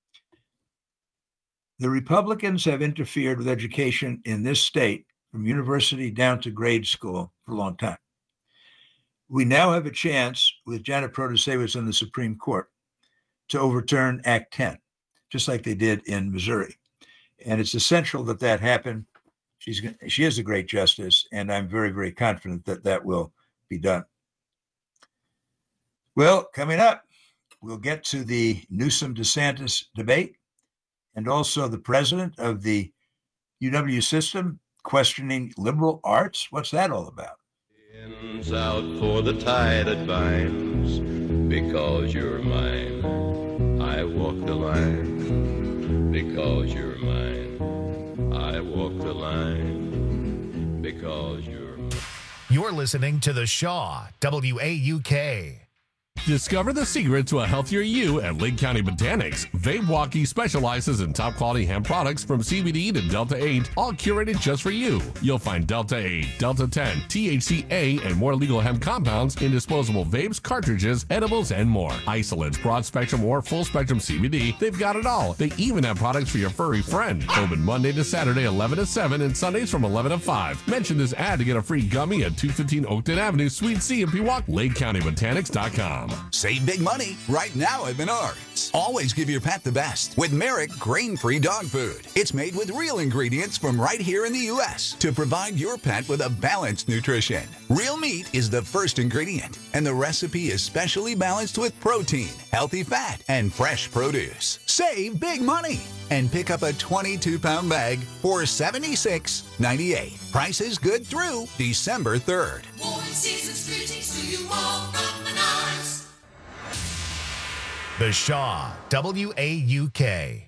The Republicans have interfered with education in this state from university down to grade school for a long time. We now have a chance with Janet Protasewicz in the Supreme Court to overturn Act ten, just like they did in Missouri. And it's essential that that happen. She's she is a great justice, and I'm very, very confident that that will be done. Well, coming up, we'll get to the Newsom-DeSantis debate, and also the president of the U W system questioning liberal arts. What's that all about? Hands out for the tide that binds, because you're mine. I walk the line, because you're mine. I walk the line, because you're mine. You're listening to The Shaw, W A U K. Discover the secret to a healthier you at Lake County Botanics. Vape Walkie specializes in top quality hemp products from C B D to Delta eight, all curated just for you. You'll find Delta eight, Delta ten, T H C A, and more legal hemp compounds in disposable vapes, cartridges, edibles, and more. Isolates, broad spectrum, or full spectrum C B D, they've got it all. They even have products for your furry friend. Open Monday to Saturday, eleven to seven, and Sundays from eleven to five. Mention this ad to get a free gummy at two fifteen Oakton Avenue, Suite C in Pewaukee. Lake County Botanics dot com. Save big money right now at Menards. Always give your pet the best with Merrick grain-free dog food. It's made with real ingredients from right here in the U S to provide your pet with a balanced nutrition. Real meat is the first ingredient, and the recipe is specially balanced with protein, healthy fat, and fresh produce. Save big money and pick up a twenty-two pound bag for seventy-six ninety-eight. Price is good through December third. Warm season's greetings to you all from Menards. The Shaw, W A U K.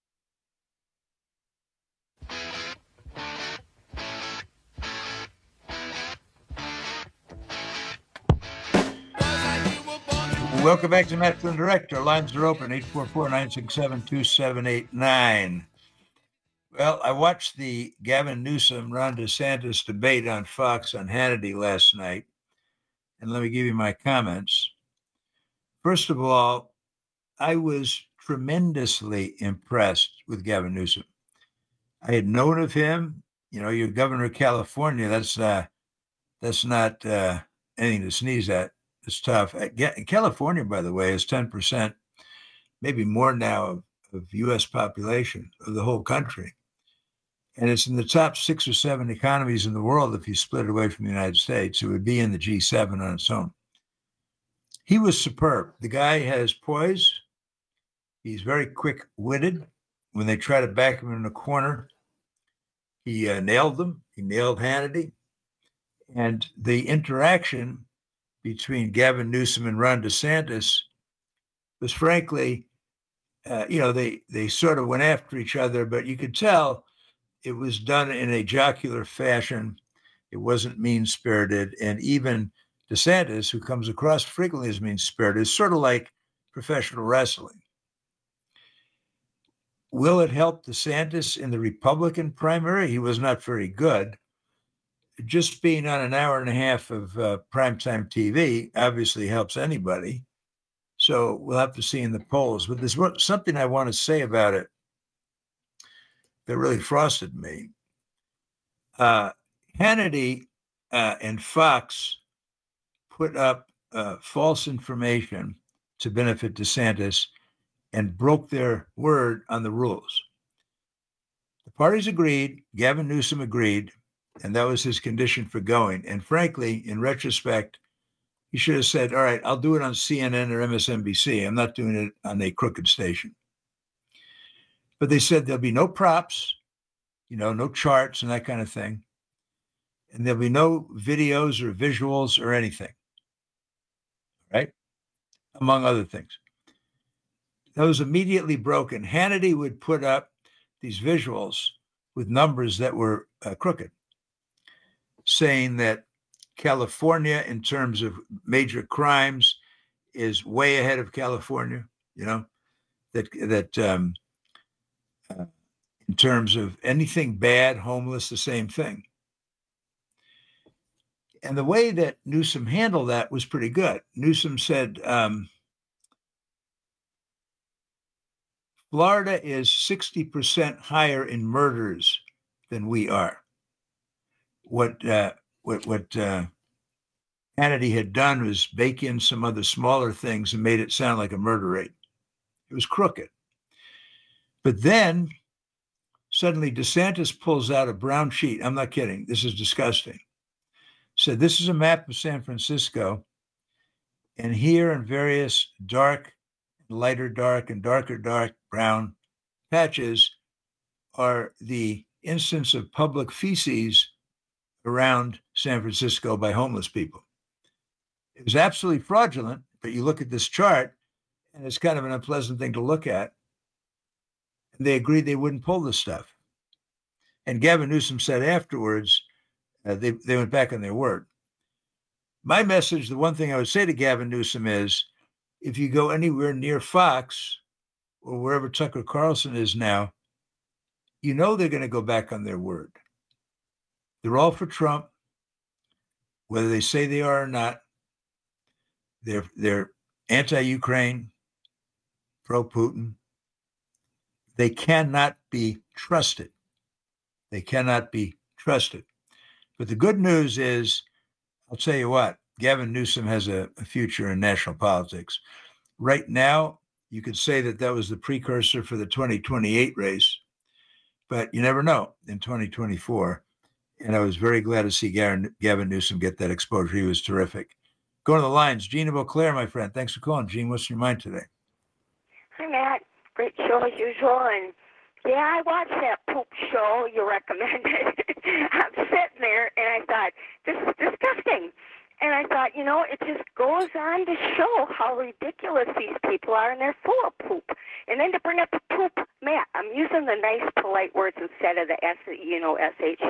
Welcome back to Matt Flynn Direct. Our lines are open, eight four four, nine six seven, two seven eight nine. Well, I watched the Gavin Newsom, Ron DeSantis debate on Fox on Hannity last night, and let me give you my comments. First of all, I was tremendously impressed with Gavin Newsom. I had known of him. You know, you're governor of California. That's uh, that's not uh, anything to sneeze at. It's tough. California, by the way, is ten percent, maybe more now, of, of U S population of the whole country. And it's in the top six or seven economies in the world. If you split it away from the United States, it would be in the G seven on its own. He was superb. The guy has poise. He's very quick-witted. When they try to back him in a corner, he uh, nailed them. He nailed Hannity. And the interaction between Gavin Newsom and Ron DeSantis was frankly, uh, you know, they, they sort of went after each other, but you could tell it was done in a jocular fashion. It wasn't mean-spirited. And even DeSantis, who comes across frequently as mean-spirited, is sort of like professional wrestling. Will it help DeSantis in the Republican primary? He was not very good. Just being on an hour and a half of uh, primetime T V obviously helps anybody. So we'll have to see in the polls. But there's something I want to say about it that really frosted me. Uh, Hannity uh, and Fox put up uh, false information to benefit DeSantis and broke their word on the rules. The parties agreed, Gavin Newsom agreed, and that was his condition for going. And frankly, in retrospect, he should have said, all right, I'll do it on C N N or M S N B C. I'm not doing it on a crooked station. But they said there'll be no props, you know, no charts and that kind of thing. And there'll be no videos or visuals or anything, right? Among other things. That was immediately broken. Hannity would put up these visuals with numbers that were uh, crooked, saying that California, in terms of major crimes, is way ahead of California, you know, that, that um, uh, in terms of anything bad, homeless, the same thing. And the way that Newsom handled that was pretty good. Newsom said, um, Florida is sixty percent higher in murders than we are. What uh, what what uh, Hannity had done was bake in some other smaller things and made it sound like a murder rate. It was crooked. But then suddenly DeSantis pulls out a brown sheet. I'm not kidding. This is disgusting. Said, this is a map of San Francisco. And here in various dark, lighter dark, and darker dark brown patches are the instance of public feces around San Francisco by homeless people. It was absolutely fraudulent, but you look at this chart and it's kind of an unpleasant thing to look at. And they agreed they wouldn't pull this stuff. And Gavin Newsom said afterwards, uh, they, they went back on their word. My message, the one thing I would say to Gavin Newsom is, if you go anywhere near Fox or wherever Tucker Carlson is now, you know they're going to go back on their word. They're all for Trump, whether they say they are or not. They're, they're anti-Ukraine, pro-Putin. They cannot be trusted. They cannot be trusted. But the good news is, I'll tell you what, Gavin Newsom has a, a future in national politics. Right now, you could say that that was the precursor for the twenty twenty-eight race, but you never know in twenty twenty-four. And I was very glad to see Gavin, Gavin Newsom get that exposure. He was terrific. Going to the lines, Gene of Eau Claire, my friend. Thanks for calling. Gene, what's in your mind today? Hi, Matt. Great show as usual. And yeah, I watched that poop show you recommended. I'm sitting there and I thought, this is disgusting. And I thought, you know, it just goes on to show how ridiculous these people are, and they're full of poop. And then to bring up the poop, Matt, I'm using the nice, polite words instead of the S, you know, S H.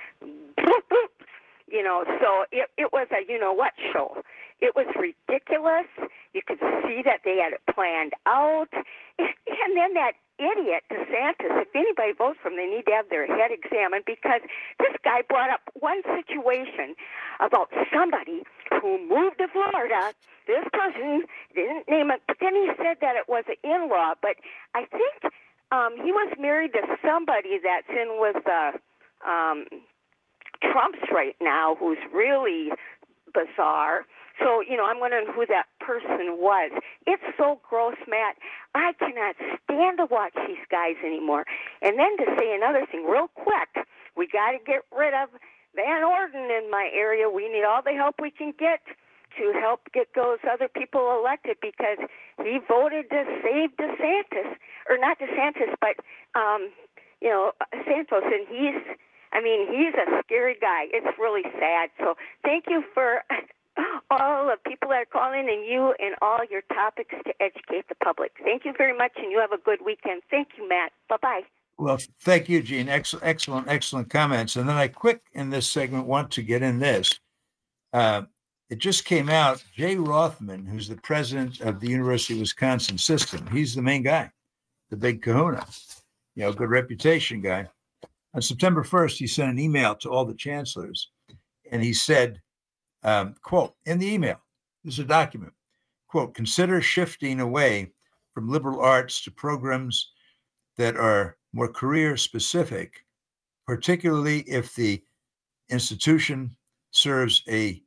You know, so it, it was a you-know-what show. It was ridiculous. You could see that they had it planned out. And then that idiot, DeSantis, if anybody votes for him, they need to have their head examined, because this guy brought up one situation about somebody who moved to Florida. This person didn't name it, but then he said that it was an in-law. But I think um, he was married to somebody that's in with the um, Trumps right now, who's really bizarre. So, you know, I'm wondering who that person was. It's so gross, Matt. I cannot stand to watch these guys anymore. And then to say another thing real quick, we got to get rid of Van Orden in my area. We need all the help we can get to help get those other people elected, because he voted to save DeSantis, or not DeSantis, but, um, you know, Santos, and he's, I mean, he's a scary guy. It's really sad. So thank you for all the people that are calling, and you and all your topics to educate the public. Thank you very much, and you have a good weekend. Thank you, Matt. Bye-bye. Well, thank you, Gene. Excellent, excellent, excellent comments. And then I quick in this segment want to get in this. Uh, it just came out, Jay Rothman, who's the president of the University of Wisconsin system. He's the main guy, the big kahuna, you know, good reputation guy. On September first, he sent an email to all the chancellors, and he said, um, quote, in the email, this is a document, quote, consider shifting away from liberal arts to programs that are more career specific, particularly if the institution serves a,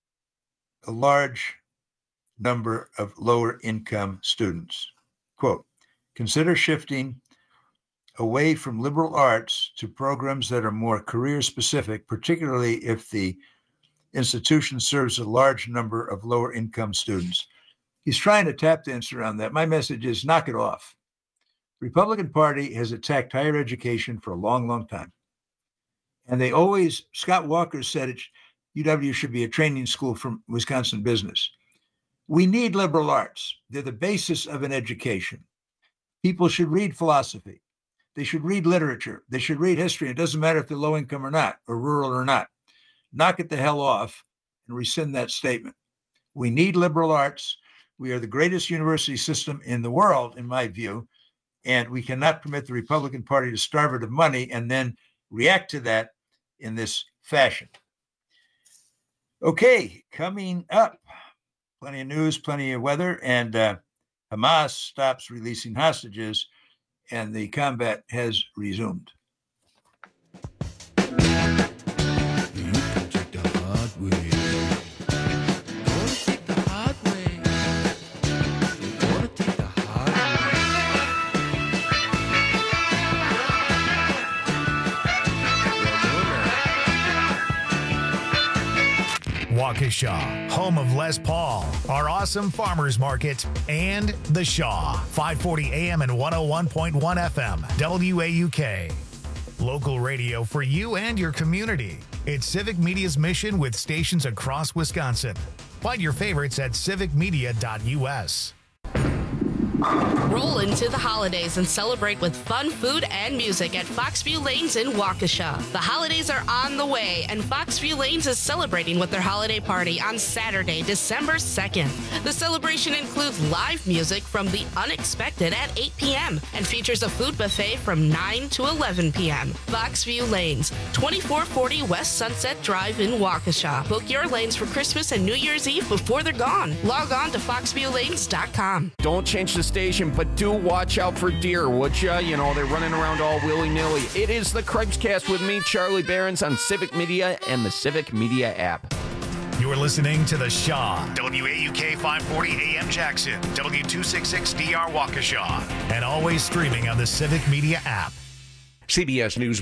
a large number of lower income students. Quote, consider shifting away from liberal arts to programs that are more career specific, particularly if the institution serves a large number of lower income students. He's trying to tap dance around that. My message is knock it off. The Republican Party has attacked higher education for a long, long time. And they always, Scott Walker said it, U W should be a training school for Wisconsin business. We need liberal arts. They're the basis of an education. People should read philosophy. They should read literature. They should read history. It doesn't matter if they're low income or not, or rural or not. Knock it the hell off and rescind that statement. We need liberal arts. We are the greatest university system in the world, in my view, and we cannot permit the Republican Party to starve it of money and then react to that in this fashion. Okay, coming up, plenty of news, plenty of weather, and uh, Hamas stops releasing hostages, and the combat has resumed. You can take the hard way. Gonna take the hard way. Gonna take the hard way. Waukesha, home of Les Paul, our awesome farmers market, and The Shaw, five forty A M and one oh one point one F M, W A U K. Local radio for you and your community. It's Civic Media's mission with stations across Wisconsin. Find your favorites at civic media dot U S. Roll into the holidays and celebrate with fun food and music at Foxview Lanes in Waukesha. The holidays are on the way, and Foxview Lanes is celebrating with their holiday party on Saturday, December second. The celebration includes live music from The Unexpected at eight p.m. and features a food buffet from nine to eleven p.m. Foxview Lanes, twenty-four forty West Sunset Drive in Waukesha. Book your lanes for Christmas and New Year's Eve before they're gone. Log on to fox view lanes dot com. Don't change the station, but do watch out for deer, would ya? You know, they're running around all willy-nilly. It is the Craig's-Cast with me, Charlie Barons, on Civic Media and the Civic Media app. You're listening to The Shaw, W A U K five forty A M Jackson, W two sixty-six D R Waukesha, and always streaming on the Civic Media app. C B S News